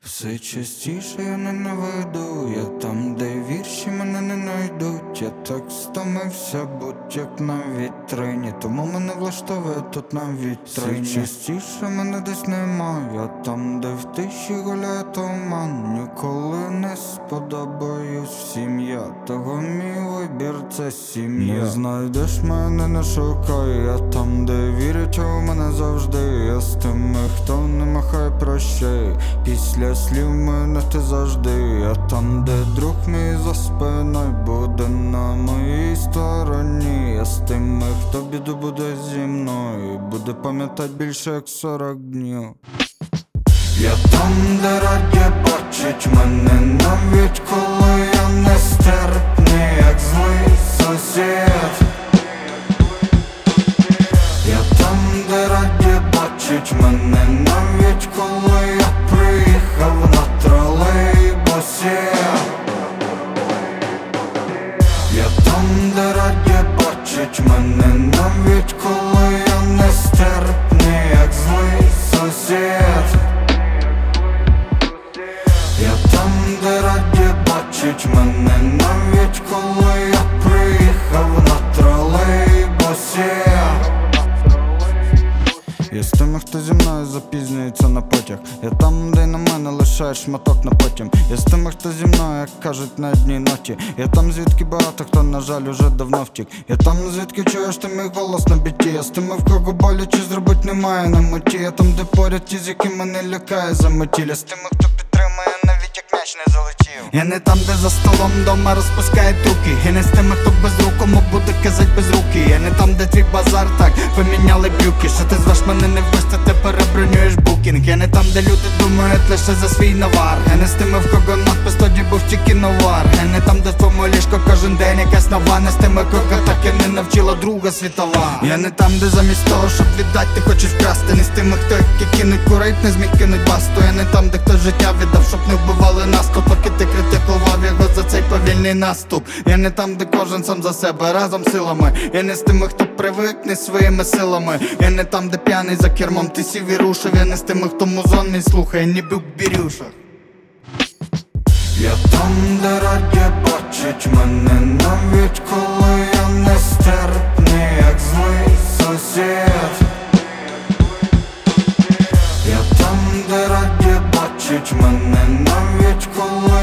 Все частіше я ненавиду, я там, де вірші мене не найдуть. Я так стомився, будь як на вітрині, тому мене влаштовує тут на вітрині. Все частіше мене десь нема, я там, де в тиші гуляє туман. Ніколи не сподобаюсь всім я, того мій вибір це сім'я. Не знайдеш мене, не шукай, я там, де вірять у мене завжди. Я з тими, хто не махає прощай, після слів мене ти завжди. Я там, де друг мій за спиною буде на моїй стороні. Я з тими, хто біду буде зі мною, буде пам'ятать більше як 40 днів. Я там, де раді бачить мене, навіть коли я нестерпний, як злий сусід. Я там, де раді бачить мене, навіть коли я приїхав на тролейбусі. Я там, де раді бачить мене, навіть коли я нестерпний, як злий сусід. Я там, де раді бачить мене, навіть коли я приїхав на тролейбусі. Я з тими, хто зі мною запізнюється на потяг. Я там, де на мене лишаєш шматок на потім. Я з тими, хто зі мною, як кажуть, на одній ноті. Я там, звідки багато хто, на жаль, уже давно втік. Я там, звідки чуєш ти мій голос на біті. Я з тими, в кого боляче зробить немає на меті. Я там, де поряд ті, з якими не лякає заметіль. Я з тими, хто підтримує, навіть як м'яч не залетів. Я не там, де за столом дома розпускають руки. Я не з тими, хто без рук, кому буде казать без руки. Я не там, де твій базар, так, поміняли брюки. Що ти звеш мене не в гості, ти перебронюєш букінг. Я не там, де люди думають лише за свій навар. Я не з тими, в кого надпис тоді був тільки новар. Я не там, де в твоєму ліжко кожен день якась нова. Не з тими, кого так і не навчила Друга світова. Я не там, де замість того, щоб віддати, ти хочеш вкрасти. Не з тими, хто які кинуть курить, не зміг кинуть басту. Я не там, де хто життя віддав, щоб не вбивали нас, поки ти критикував його за цей повільний наступ. Я не там, де кожен сам за себе, разом силами. Я не з тими, хто привикне своїми силами. Я не там, де п'яний за кермом ти сів і рушив. Я не з тими, хто музон мій слухає, ніби в бірюшах. Я там, де раді бачить мене, навіть коли я нестерпний, як злий сусід. Я там, де раді бачить мене, навіть коли